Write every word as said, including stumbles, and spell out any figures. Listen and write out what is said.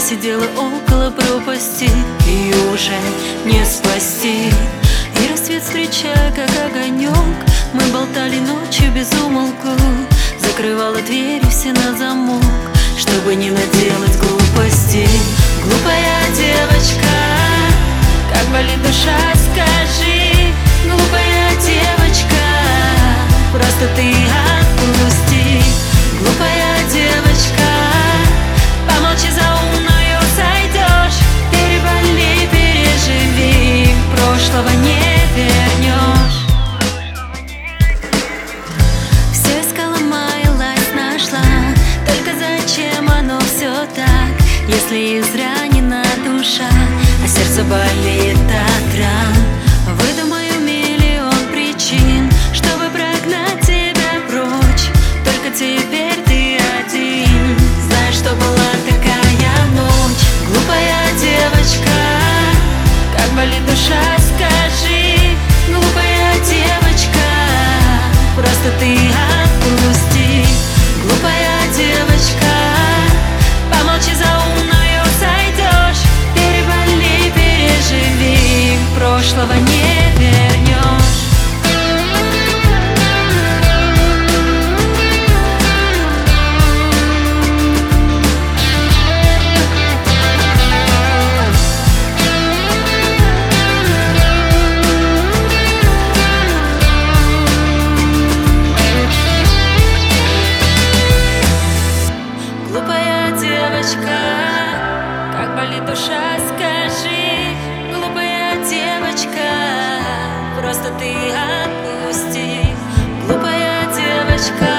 сидела около пропасти, и уже не спасти. И рассвет, встречая как огонек, мы болтали ночью без умолку. Закрывала двери все на замок, чтобы не наделать глупостей. Глупая девочка, как болит душа, скажи. Глупая девочка, просто ты отпусти. Глупая девочка, помолчи, за умную сойдешь. Переболи, переживи, прошлого не вернешь. Все искала, маялась, нашла, только зачем оно все так, если изранена душа, а сердце болит от ран? Выдумаю миллион причин, чтобы прогнать тебя прочь, только теперь ты один. Знаешь, что была такая ночь. Глупая девочка, как болит душа, скажи. Глупая девочка, просто ты отпусти. Глупая девочка, помолчи, за умную сойдешь. Переболи, переживи, прошлого не вернешь. Глупая девочка, как болит душа, скажи. Глупая девочка, просто ты отпусти. Глупая девочка.